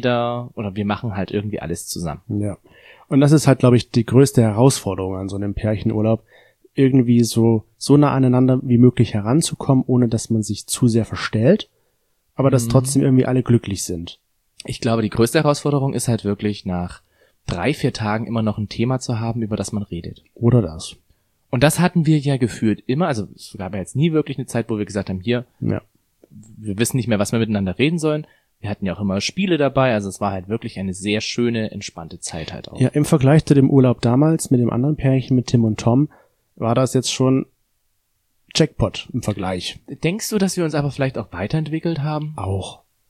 [SPEAKER 2] wir machen halt irgendwie alles zusammen.
[SPEAKER 1] Ja. Und das ist halt, glaube ich, die größte Herausforderung an so einem Pärchenurlaub, irgendwie so nah aneinander wie möglich heranzukommen, ohne dass man sich zu sehr verstellt, aber dass trotzdem irgendwie alle glücklich sind.
[SPEAKER 2] Ich glaube, die größte Herausforderung ist halt wirklich nach 3-4 Tagen immer noch ein Thema zu haben, über das man redet.
[SPEAKER 1] Oder das.
[SPEAKER 2] Und das hatten wir ja gefühlt immer, also es gab ja jetzt nie wirklich eine Zeit, wo wir gesagt haben, wir wissen nicht mehr, was wir miteinander reden sollen. Wir hatten ja auch immer Spiele dabei, also es war halt wirklich eine sehr schöne, entspannte Zeit halt auch.
[SPEAKER 1] Ja, im Vergleich zu dem Urlaub damals mit dem anderen Pärchen, mit Tim und Tom, war das jetzt schon Jackpot im Vergleich.
[SPEAKER 2] Denkst du, dass wir uns aber vielleicht auch weiterentwickelt haben?
[SPEAKER 1] Auch.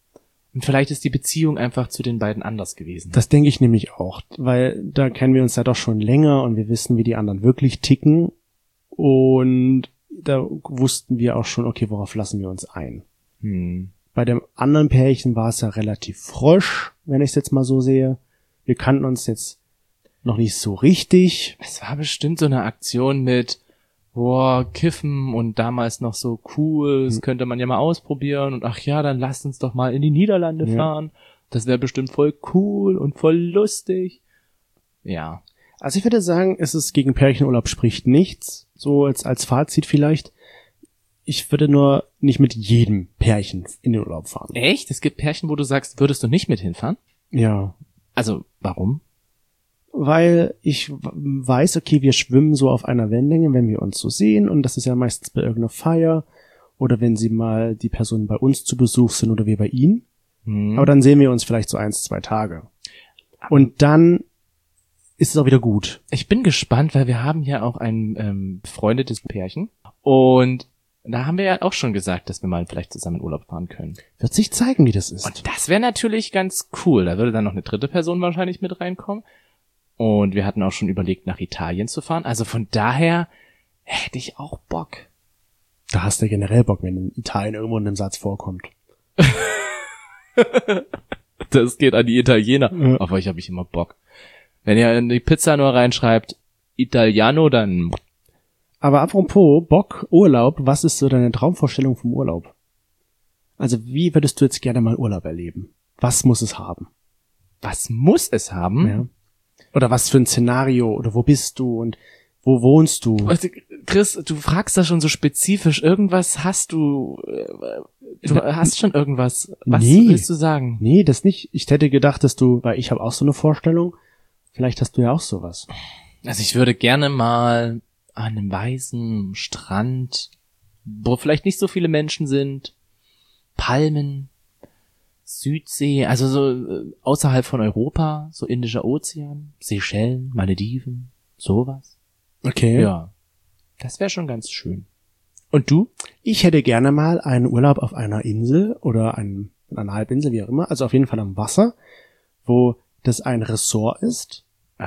[SPEAKER 2] Und vielleicht ist die Beziehung einfach zu den beiden anders gewesen.
[SPEAKER 1] Das denke ich nämlich auch, weil da kennen wir uns ja doch schon länger und wir wissen, wie die anderen wirklich ticken. Und da wussten wir auch schon, okay, worauf lassen wir uns ein. Bei dem anderen Pärchen war es ja relativ frisch, wenn ich es jetzt mal so sehe. Wir kannten uns jetzt noch nicht so richtig.
[SPEAKER 2] Es war bestimmt so eine Aktion mit, boah, kiffen und damals noch so cool, das könnte man ja mal ausprobieren und ach ja, dann lasst uns doch mal in die Niederlande fahren. Das wäre bestimmt voll cool und voll lustig. Ja.
[SPEAKER 1] Also ich würde sagen, es ist gegen Pärchenurlaub spricht nichts. So als Fazit vielleicht. Ich würde nur nicht mit jedem Pärchen in den Urlaub fahren.
[SPEAKER 2] Echt? Es gibt Pärchen, wo du sagst, würdest du nicht mit hinfahren?
[SPEAKER 1] Ja.
[SPEAKER 2] Also, warum?
[SPEAKER 1] Weil ich weiß, okay, wir schwimmen so auf einer Wellenlänge, wenn wir uns so sehen. Und das ist ja meistens bei irgendeiner Feier. Oder wenn sie mal die Personen bei uns zu Besuch sind oder wir bei ihnen. Aber dann sehen wir uns vielleicht so 1-2 Tage. Und dann ist es auch wieder gut.
[SPEAKER 2] Ich bin gespannt, weil wir haben ja auch ein befreundetes Pärchen. Und da haben wir ja auch schon gesagt, dass wir mal vielleicht zusammen in Urlaub fahren können.
[SPEAKER 1] Wird sich zeigen, wie das ist.
[SPEAKER 2] Und das wäre natürlich ganz cool. Da würde dann noch eine dritte Person wahrscheinlich mit reinkommen. Und wir hatten auch schon überlegt, nach Italien zu fahren. Also von daher hätte ich auch Bock.
[SPEAKER 1] Da hast du generell Bock, wenn in Italien irgendwo in einem Satz vorkommt.
[SPEAKER 2] Das geht an die Italiener.
[SPEAKER 1] Ja.
[SPEAKER 2] Auf euch habe ich immer Bock. Wenn ihr in die Pizza nur reinschreibt, Italiano, dann...
[SPEAKER 1] Aber apropos Bock, Urlaub, was ist so deine Traumvorstellung vom Urlaub? Also wie würdest du jetzt gerne mal Urlaub erleben? Was muss es haben?
[SPEAKER 2] Was muss es haben?
[SPEAKER 1] Ja. Oder was für ein Szenario? Oder wo bist du und wo wohnst du?
[SPEAKER 2] Also, Chris, du fragst da schon so spezifisch. Irgendwas hast du... Du hast schon irgendwas. Was willst du sagen?
[SPEAKER 1] Nee, das nicht. Ich hätte gedacht, dass du, weil ich habe auch so eine Vorstellung, vielleicht hast du ja auch sowas.
[SPEAKER 2] Also ich würde gerne mal an einem weißen Strand, wo vielleicht nicht so viele Menschen sind, Palmen, Südsee, also so außerhalb von Europa, so Indischer Ozean, Seychellen, Malediven, sowas.
[SPEAKER 1] Okay.
[SPEAKER 2] Ja, das wäre schon ganz schön. Und du?
[SPEAKER 1] Ich hätte gerne mal einen Urlaub auf einer Insel oder an einer Halbinsel, wie auch immer, also auf jeden Fall am Wasser, wo das ein Ressort ist,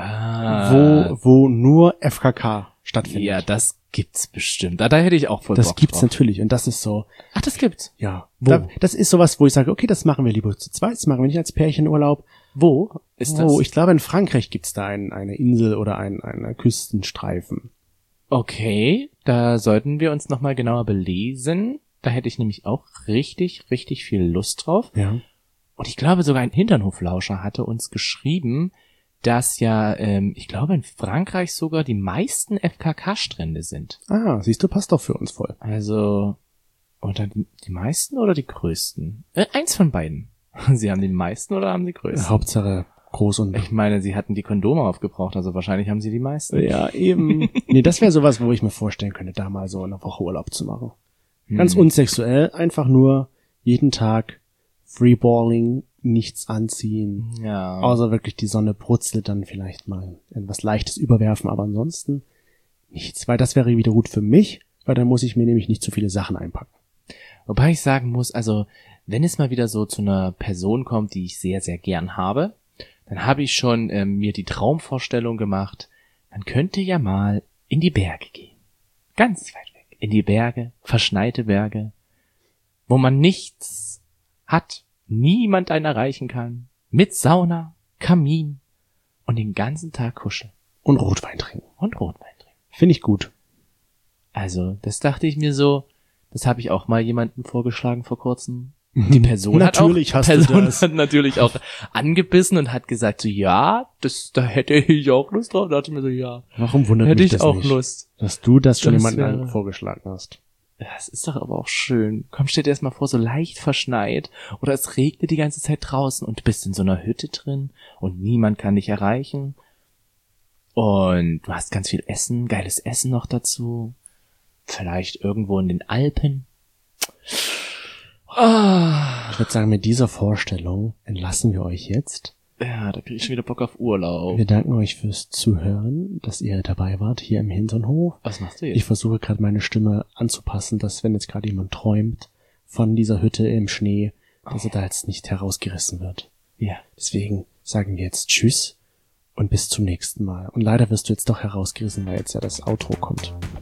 [SPEAKER 1] wo nur FKK stattfindet.
[SPEAKER 2] Ja, das gibt's bestimmt. Da hätte ich auch voll Bock
[SPEAKER 1] Das gibt's
[SPEAKER 2] drauf.
[SPEAKER 1] natürlich und das ist so.
[SPEAKER 2] Ach, das gibt's?
[SPEAKER 1] Ja.
[SPEAKER 2] Wo?
[SPEAKER 1] Das ist sowas, wo ich sage, okay, das machen wir lieber zu zweit, das machen wir nicht als Pärchenurlaub.
[SPEAKER 2] Wo ist das?
[SPEAKER 1] Ich glaube, in Frankreich gibt's da eine Insel oder eine Küstenstreifen.
[SPEAKER 2] Okay, da sollten wir uns nochmal genauer belesen. Da hätte ich nämlich auch richtig, richtig viel Lust drauf.
[SPEAKER 1] Ja.
[SPEAKER 2] Und ich glaube, sogar ein Hinternhoflauscher hatte uns geschrieben, dass ja, ich glaube, in Frankreich sogar die meisten FKK-Strände sind.
[SPEAKER 1] Ah, siehst du, passt doch für uns voll.
[SPEAKER 2] Also, oder die meisten oder die größten? Eins von beiden. Sie haben die meisten oder haben die größten?
[SPEAKER 1] Hauptsache groß und...
[SPEAKER 2] Ich meine, sie hatten die Kondome aufgebraucht, also wahrscheinlich haben sie die meisten.
[SPEAKER 1] Ja, eben. Nee, das wäre sowas, wo ich mir vorstellen könnte, da mal so eine Woche Urlaub zu machen. Ganz unsexuell, einfach nur jeden Tag Freeballing, nichts anziehen.
[SPEAKER 2] Ja.
[SPEAKER 1] Außer wirklich die Sonne brutzelt, dann vielleicht mal etwas Leichtes überwerfen, aber ansonsten nichts. Weil das wäre wieder gut für mich, weil dann muss ich mir nämlich nicht zu viele Sachen einpacken.
[SPEAKER 2] Wobei ich sagen muss, also wenn es mal wieder so zu einer Person kommt, die ich sehr, sehr gern habe, dann habe ich schon mir die Traumvorstellung gemacht, man könnte ja mal in die Berge gehen. Ganz weit weg. In die Berge, verschneite Berge, wo man nichts hat, niemand einen erreichen kann, mit Sauna, Kamin und den ganzen Tag kuscheln.
[SPEAKER 1] Und Rotwein trinken.
[SPEAKER 2] Und Rotwein trinken.
[SPEAKER 1] Finde ich gut.
[SPEAKER 2] Also, das dachte ich mir so, das habe ich auch mal jemandem vorgeschlagen vor kurzem. Die Person hat natürlich auch angebissen und hat gesagt so, ja, da hätte ich auch Lust drauf. Da dachte ich mir so, ja.
[SPEAKER 1] Warum wundert
[SPEAKER 2] hätte
[SPEAKER 1] mich das
[SPEAKER 2] ich auch
[SPEAKER 1] nicht,
[SPEAKER 2] Lust,
[SPEAKER 1] dass du das schon
[SPEAKER 2] Das
[SPEAKER 1] jemandem
[SPEAKER 2] wäre-
[SPEAKER 1] vorgeschlagen hast?
[SPEAKER 2] Das ist doch aber auch schön. Komm, stell dir das mal vor, so leicht verschneit oder es regnet die ganze Zeit draußen und du bist in so einer Hütte drin und niemand kann dich erreichen. Und du hast ganz viel Essen, geiles Essen noch dazu. Vielleicht irgendwo in den Alpen.
[SPEAKER 1] Ich würde sagen, mit dieser Vorstellung entlassen wir euch jetzt.
[SPEAKER 2] Ja, da krieg ich schon wieder Bock auf Urlaub.
[SPEAKER 1] Wir danken euch fürs Zuhören, dass ihr dabei wart hier im Hinternhof.
[SPEAKER 2] Was machst du jetzt?
[SPEAKER 1] Ich versuche gerade meine Stimme anzupassen, dass wenn jetzt gerade jemand träumt von dieser Hütte im Schnee, dass er da jetzt nicht herausgerissen wird.
[SPEAKER 2] Ja.
[SPEAKER 1] Deswegen sagen wir jetzt Tschüss und bis zum nächsten Mal. Und leider wirst du jetzt doch herausgerissen, weil jetzt ja das Outro kommt.